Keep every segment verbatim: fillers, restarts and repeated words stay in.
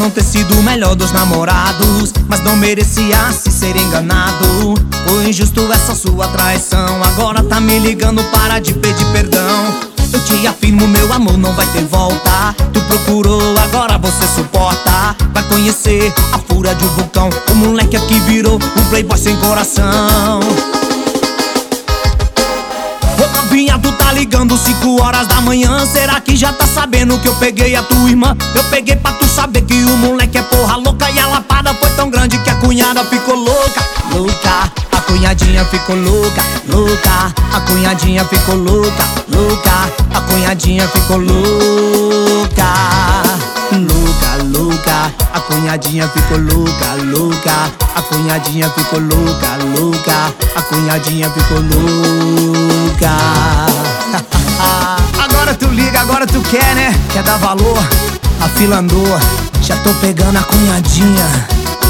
não ter sido o melhor dos namorados, mas não merecia se ser enganado. Foi injusto essa sua traição, agora tá me ligando para de pedir perdão. Eu te afirmo, meu amor, não vai ter volta. Tu procurou, agora você suporta. Vai conhecer a fúria de um vulcão, o moleque aqui virou um playboy sem coração. Ô novinha, tu tá ligando cinco horas da manhã, será que já tá sabendo que eu peguei a tua irmã? Eu peguei pra tu saber que o moleque é porra louca, e a lapada foi tão grande que a cunhada ficou louca. Louca, a cunhadinha ficou louca. Louca, a cunhadinha ficou louca. Louca, a cunhadinha ficou louca. Louca, louca, a cunhadinha ficou louca. Louca, a cunhadinha ficou louca. Louca, a cunhadinha ficou louca. Agora tu liga, agora tu quer, né? Quer dar valor? A fila andou, já tô pegando a cunhadinha.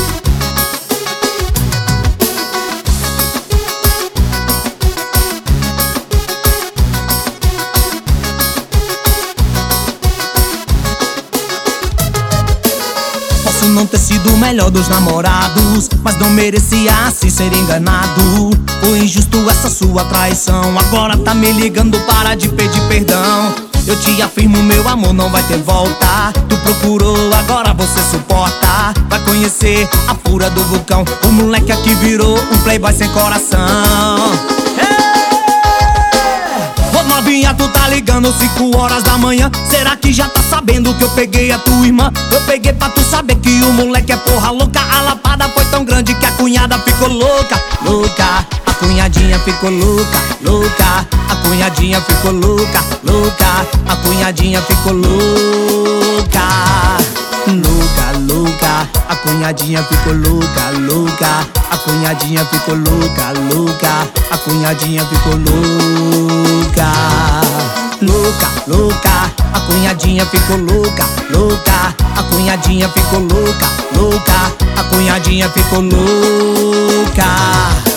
Posso não ter sido o melhor dos namorados, mas não merecia assim ser enganado. Foi injusto essa sua traição, agora tá me ligando para de pedir perdão. Eu te afirmo, meu amor, não vai ter volta. Tu procurou, agora você suporta. Vai conhecer a fúria do vulcão, o moleque aqui virou um playboy sem coração. Ô novinha, tu tá ligando cinco horas da manhã, será que já tá sabendo que eu peguei a tua irmã? Eu peguei pra tu saber que o moleque é porra louca, a lapada foi tão grande que a cunhada ficou louca. Louca, a cunhadinha ficou louca. Louca, a cunhadinha ficou louca. Louca, a cunhadinha ficou louca. Louca, louca, a cunhadinha ficou louca. Louca, a cunhadinha ficou louca. Louca, a cunhadinha ficou louca. Louca, louca, a cunhadinha ficou louca. Louca, a cunhadinha ficou louca. Louca, a cunhadinha ficou louca.